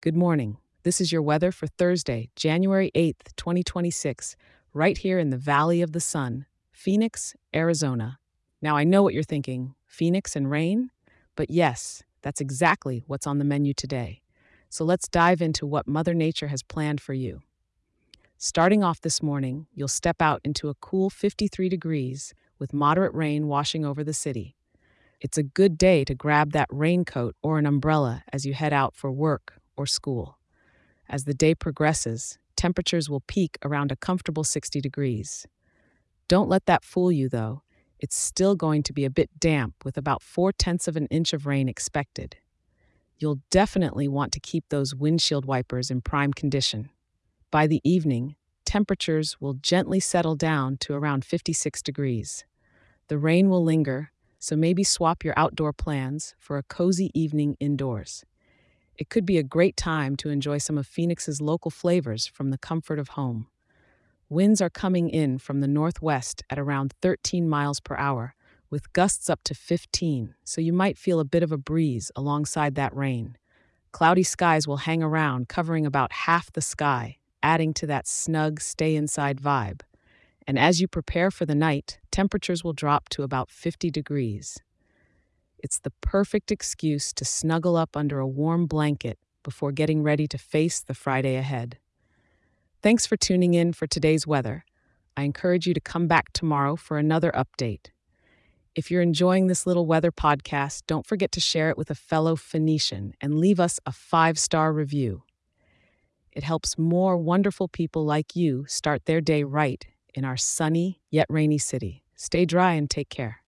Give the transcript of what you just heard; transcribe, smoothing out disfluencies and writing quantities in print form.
Good morning. This is your weather for Thursday, January 8th, 2026, right here in the Valley of the Sun, Phoenix, Arizona. Now, I know what you're thinking, Phoenix and rain? But yes, that's exactly what's on the menu today. So let's dive into what Mother Nature has planned for you. Starting off this morning, you'll step out into a cool 53 degrees with moderate rain washing over the city. It's a good day to grab that raincoat or an umbrella as you head out for work or school. As the day progresses, temperatures will peak around a comfortable 60 degrees. Don't let that fool you, though. It's still going to be a bit damp with about 4/10 of an inch of rain expected. You'll definitely want to keep those windshield wipers in prime condition. By the evening, temperatures will gently settle down to around 56 degrees. The rain will linger, so maybe swap your outdoor plans for a cozy evening indoors. It could be a great time to enjoy some of Phoenix's local flavors from the comfort of home. Winds are coming in from the northwest at around 13 miles per hour, with gusts up to 15, so you might feel a bit of a breeze alongside that rain. Cloudy skies will hang around, covering about half the sky, adding to that snug stay inside vibe. And as you prepare for the night, temperatures will drop to about 50 degrees. It's the perfect excuse to snuggle up under a warm blanket before getting ready to face the Friday ahead. Thanks for tuning in for today's weather. I encourage you to come back tomorrow for another update. If you're enjoying this little weather podcast, don't forget to share it with a fellow Phoenician and leave us a 5-star review. It helps more wonderful people like you start their day right in our sunny yet rainy city. Stay dry and take care.